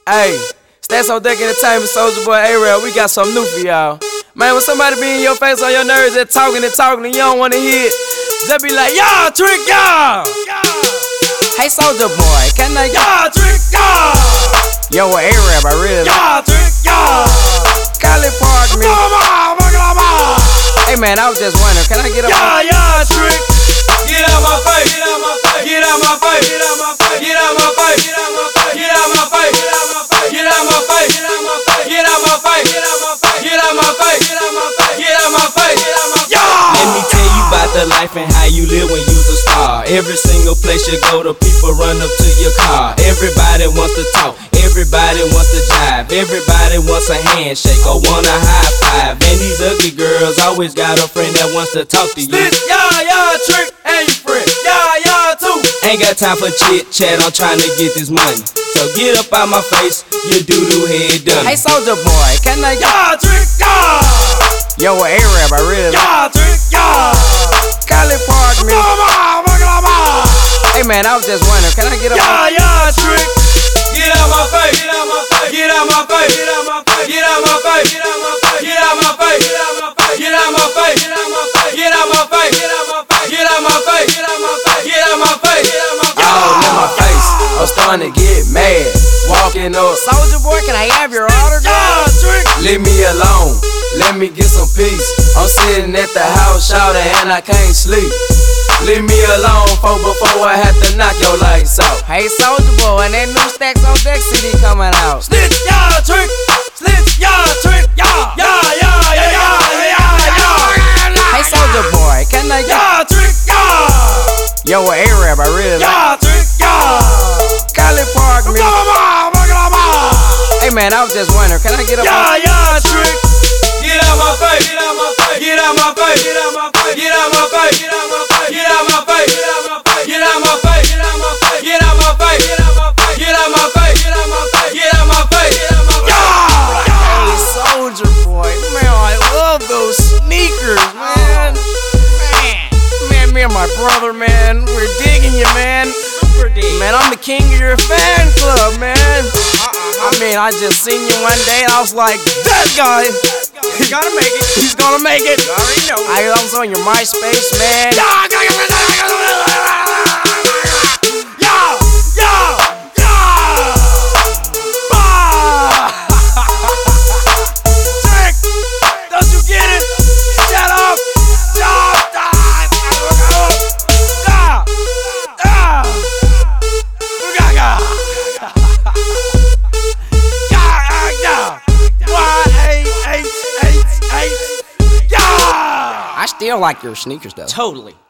Hey, Stats on Deck Entertainment, Soulja Boy, A-Rap, we got something new for y'all. Man, when somebody be in your face on your nerves, they're talking and you don't wanna hear it, just be like, y'all, trick, y'all. Hey, Soulja Boy, can I y'all trick, y'all? Yo, with A-Rap, I really like y'all trick, y'all. Cali Park, me. Hey, man, I was just wondering, can I get up? Y'all trick. Get out my face, get out my face, get out my face, get out my face, get out my face, get out my face, get out my face, get out my face, get out my face, get out my face, get out my face, get out my face, get out my face, get out my face, get out my face. Let me tell you about the life and how you live when you's a star. Every single place you go, the people run up to your car. Everybody wants to talk, everybody wants to jive, everybody wants a handshake or want a high five. And these ugly girls always got a friend that wants to talk to you. Y'all trick and you friend, y'all too. Ain't got time for chit chat, I'm trying to get this money. So get up out my face, you doo-doo head done. Hey, Soulja Boy, can I y'all trick, y'all? Yo, with A-Rap, I really like y'all trick, y'all. Cali Park, me. Hey, man, I was just wondering, can I get up? Y'all trick. Get out my face, get out my face, get out my face, get out my face, get out my face, get out my face, get out my face, get out my face, get out my face, get out my face, get out my face, get out my face, get out my face, get out my face, get out my face, get out my face. Y'all in my face, I'm starting to get mad. Walking up, Soulja Boy, can I have your autograph? Leave me alone, let me get some peace. I'm sitting at the house, shouting, and I can't sleep. Leave me alone before I have to knock your lights out. Hey, Soulja Boy, and that new Stacks on Deck CD coming out. Snitch, y'all trick, snitch, y'all trick, y'all. Hey, Soulja Boy, can I y'all trick, y'all? Yo, with A-Rap, I really like y'all trick, y'all. Cali Park, me. Hey, man, I was just wondering, can I get up? Y'all trick. Get out my face, get out my face, get out my face, get out my face, get out my face, get out my face, get out my face, get out my face, get out my face, get out my face, get out my face, get out my face, get out my face, get out my face, get out my face, get out my face. Hey, Soulja Boy, man, I love those sneakers, man. Man, me and my brother, man, we're digging you, man. Man, I'm the king of your fan club, man. I mean, I just seen you one day and I was like, that guy, he's gonna make it. He's gonna make it. You already know. I was on your MySpace, man. Trick, don't you get it? Shut up. I still like your sneakers though. Totally.